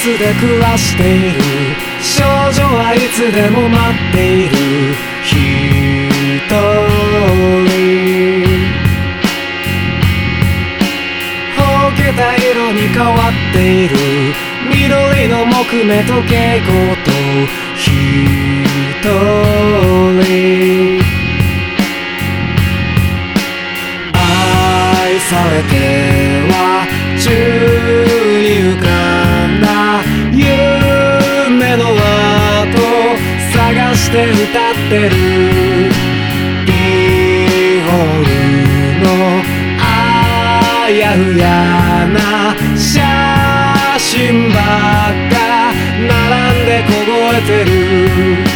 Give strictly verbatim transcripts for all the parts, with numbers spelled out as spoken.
スで暮らしている少女はいつでも待っている一人ほうけた色に変わっている緑の木目と蛍光と一人愛されては宙に浮かんだ夢の後探して歌ってるビホールのあやふやな写真ばっか並んで凍えてる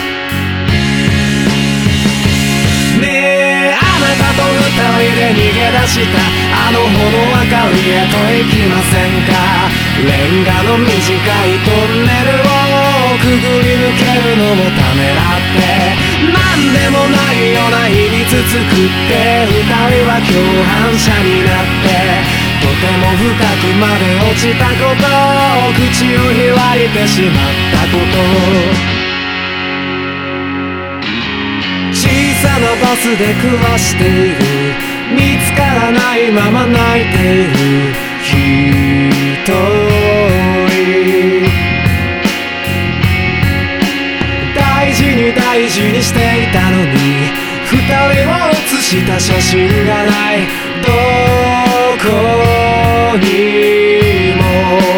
二人で逃げ出したあのほど明かりへと行きませんかレンガの短いトンネルをくぐり抜けるのもためらってなんでもないような秘密作って二人は共犯者になってとても深くまで落ちたこと口を開いてしまったこと小さなバスで暮らしている見つからないまま泣いている一人大事に大事にしていたのに二人を写した写真がないどこにも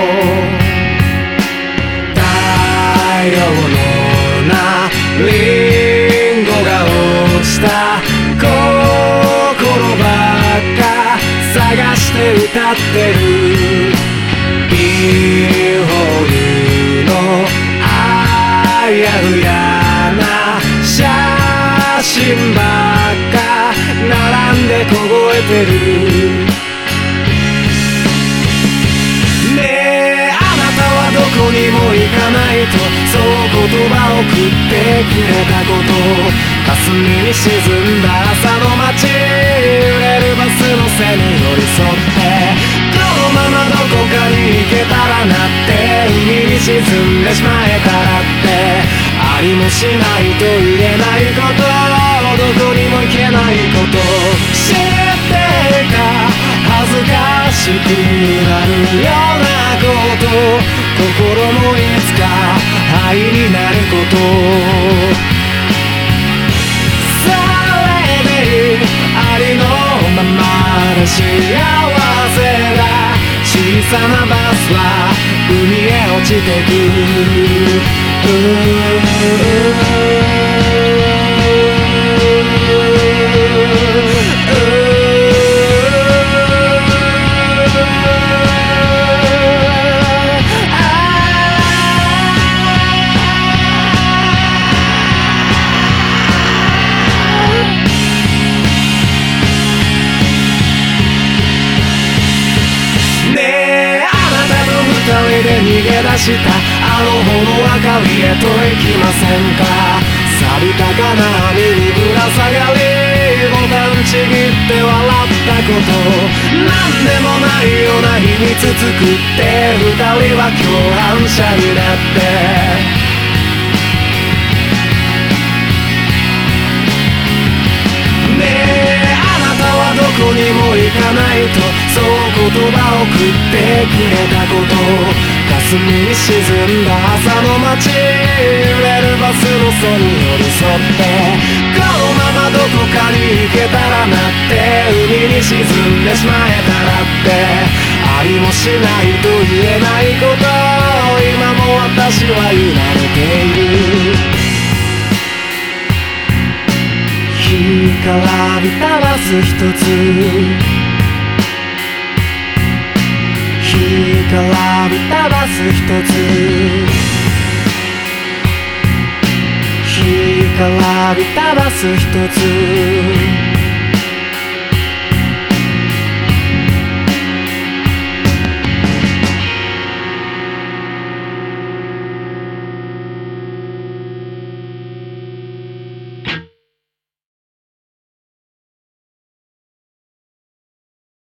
大量のなリンゴが落ちた心ばっか探して歌ってるビホールのあやふやな写真ばっか並んで凍えてるねえあなたはどこにも行かないとそう言葉を送ってくれたこと霞に沈んだ朝の街揺れるバスの背に寄り添ってこのままどこかに行けたらなって海に沈んでしまえたらってありもしないと言えないことどこにも行けないこと知っていた恥ずかしくなるようなこと心もいつか灰になることそれでいいありのままで幸せだ小さなバスは海へ落ちてく逃げ出したあのほど明かりへと行きませんか錆びた金網にぶら下がりボタンちぎって笑ったことなんでもないような秘密作って二人は共犯者になってどこにも行かないとそう言葉を送ってくれたこと霞に沈んだ朝の街揺れるバスの背に寄り添ってこのままどこかに行けたらなって海に沈んでしまえたらってありもしないと言えないこと今も私は揺られている干からびたバス一つ干からびたバス一つ干からびたバス一つ